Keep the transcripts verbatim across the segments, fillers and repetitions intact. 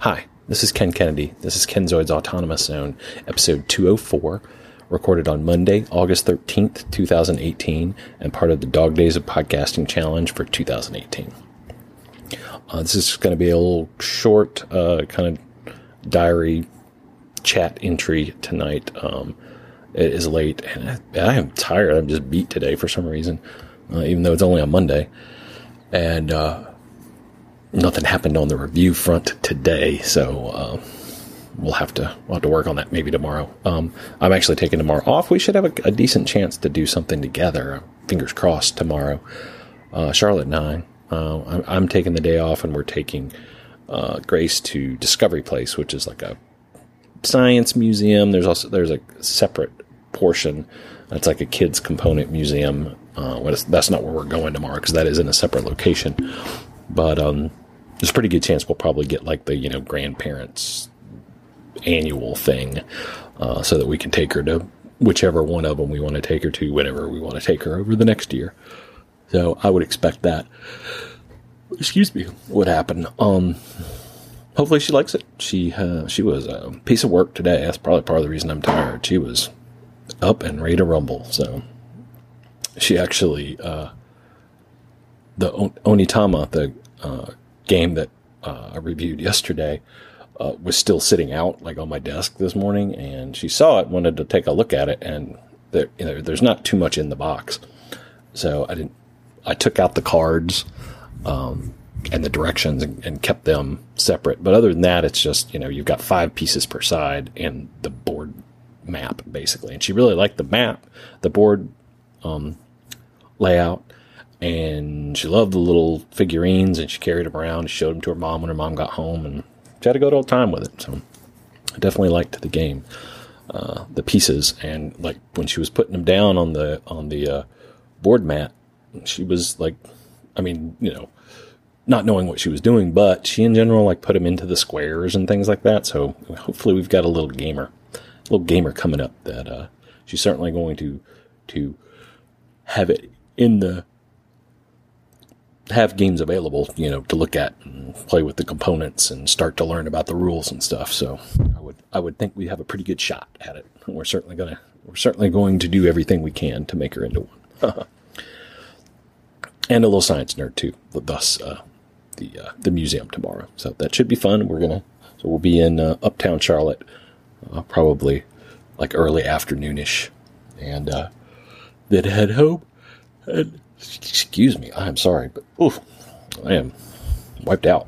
Hi, this is Ken Kennedy. This is Kenzoid's Autonomous Zone, episode two oh four, recorded on Monday, August thirteenth, twenty eighteen, and part of the Dog Days of Podcasting Challenge for two thousand eighteen. Uh, this is going to be a little short uh, kind of diary chat entry tonight. Um, it is late, and I, I am tired. I'm just beat today for some reason, uh, even though it's only on Monday. And uh, nothing happened on the review front today, so uh, we'll have to we'll have to work on that maybe tomorrow. Um, I'm actually taking tomorrow off. We should have a, a decent chance to do something together. Fingers crossed tomorrow. Uh, Charlotte and I, uh, I'm, I'm taking the day off, and we're taking uh, Grace to Discovery Place, which is like a science museum. There's also there's a separate portion that's like a kids component museum. Uh, what is, that's not where we're going tomorrow because that is in a separate location. But um, there's a pretty good chance we'll probably get like the, you know, grandparents annual thing uh, so that we can take her to whichever one of them we want to take her to, whenever we want to take her over the next year. So I would expect that. Excuse me. What happened? Um, hopefully she likes it. She uh, she was a piece of work today. That's probably part of the reason I'm tired. She was up and ready to rumble. So she actually... Uh, The Onitama, the uh, game that uh, I reviewed yesterday, uh, was still sitting out like on my desk this morning, and she saw it, wanted to take a look at it, and there, you know, there's not too much in the box, so I didn't. I took out the cards um, and the directions and, and kept them separate. But other than that, it's just, you know, you've got five pieces per side and the board map basically. And she really liked the map, the board um, layout. And she loved the little figurines, and she carried them around and showed them to her mom when her mom got home, and she had a good old time with it. So I definitely liked the game, uh, the pieces, and like when she was putting them down on the on the uh, board mat, she was like, I mean, you know, not knowing what she was doing, but she in general like put them into the squares and things like that. So hopefully we've got a little gamer, a little gamer coming up that uh, she's certainly going to to have it in the. Have games available, you know, to look at and play with the components and start to learn about the rules and stuff. So I would, I would think we have a pretty good shot at it. And we're certainly gonna, we're certainly going to do everything we can to make her into one. And a little science nerd too. Thus, uh, the uh, the museum tomorrow. So that should be fun. We're gonna, so we'll be in uh, Uptown Charlotte, uh, probably like early afternoonish, and uh, then head home. And excuse me, I'm sorry, but oof, I am wiped out.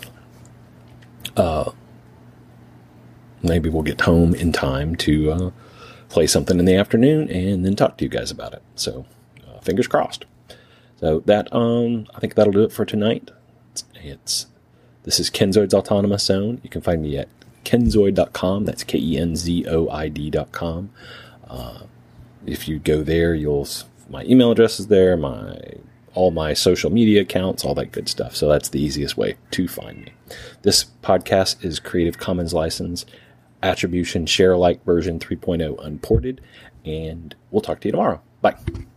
Uh, maybe we'll get home in time to uh, play something in the afternoon and then talk to you guys about it. So, uh, fingers crossed. So that um, I think that'll do it for tonight. It's, it's this is Kenzoid's Autonomous Zone. You can find me at kenzoid dot com. That's K E N Z O I D dot com. Uh, if you go there, you'll my email address is there, my all my social media accounts, all that good stuff. So that's the easiest way to find me. This podcast is Creative Commons license, attribution, share alike version three point oh unported, and we'll talk to you tomorrow. Bye.